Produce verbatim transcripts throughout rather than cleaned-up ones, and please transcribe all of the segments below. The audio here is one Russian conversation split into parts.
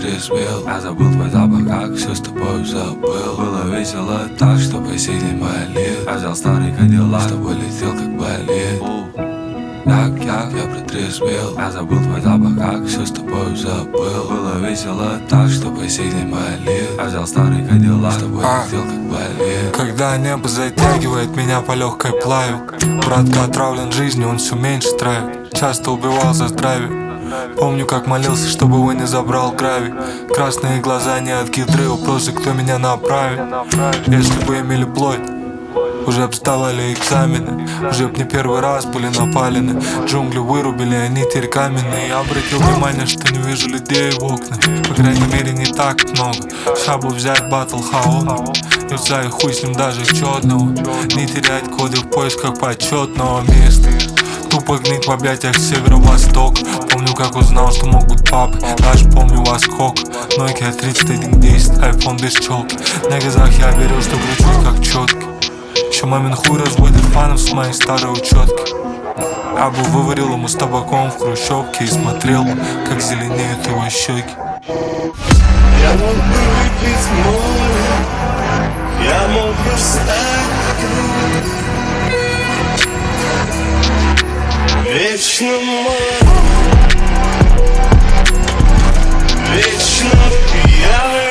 протрезвел. Я забыл твой запах, как все с тобой забыл. Было весело так, что по сей день болит. Я взял старый Кадиллак, с тобой летел как болит. Как, как я протрезвел. Я забыл твой запах, как все с тобой забыл. Было весело так, что по сей день болит. Я взял старый Кадиллак, с тобой а, летел как болит. Когда небо затягивает меня по легкой плаве, братка отравлен жизнью, он все меньше травит. Часто убивал за здравие. Помню, как молился, чтобы его не забрал гравий. Красные глаза не от гидры, вопросы, кто меня направит. Если бы имели плоть, уже б сдавали экзамены. Уже б не первый раз были напалены. Джунгли вырубили, они теперь каменные. Я обратил внимание, что не вижу людей в окнах. По крайней мере не так много. Шабу взять батл хаона. Юза и хуй с ним даже четного. Не терять коды в поисках почетного места. Тупо гнить в объятиях северо-восток. Помню, как узнал, что мог быть папой. Даже помню восхок. Nokia тридцать один десять, iPhone без челки. На глазах я верил, что кручусь как четкий. Еще мамин хуй разводит фанов с моей старой учетки. Я бы выварил ему с табаком в хрущевке и смотрел бы, как зеленеют его щеки. Я мог бы выпить море, я мог бы встать вечно море, вечно пьяный.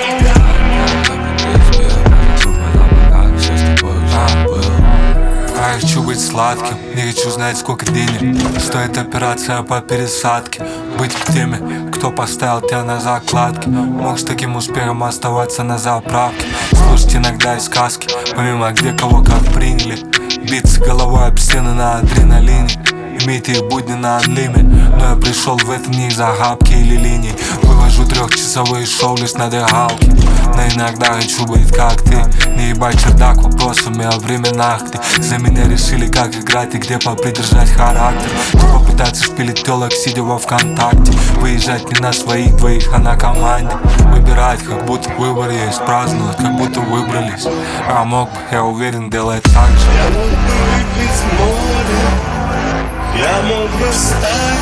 Я хочу быть сладким, не хочу знать, сколько денег стоит операция по пересадке. Быть в теме, кто поставил тебя на закладке. Мог с таким успехом оставаться на заправке. Слушать иногда и сказки, помимо где кого как приняли. Биться головой об стены на адреналине. Иметь их будни на анлиме. Но я пришел в это не из-за габки или линий. Вывожу трехчасовые шоу лишь на дыхалке. Но иногда хочу быть как ты. Не ебать чердак вопросами о временах, где за меня решили, как играть и где попридержать характер. Тупо пытаться шпилить телок, сидя во ВКонтакте. Выезжать не на своих двоих, а на команде. Выбирать, как будто выбор есть. Праздновать, как будто выбрались. А мог бы, я уверен, делать так же. Я мог бы выпить море, я мог бы встать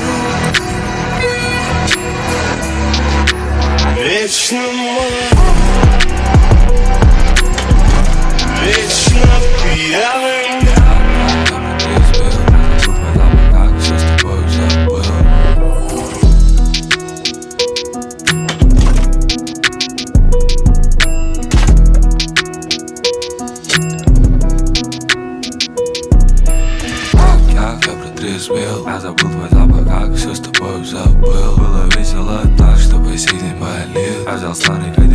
вечно море, вечно пьяный. Я забыл твой запах, как все с тобой забыл. Было весело так, что по сей день болит. Я взял старый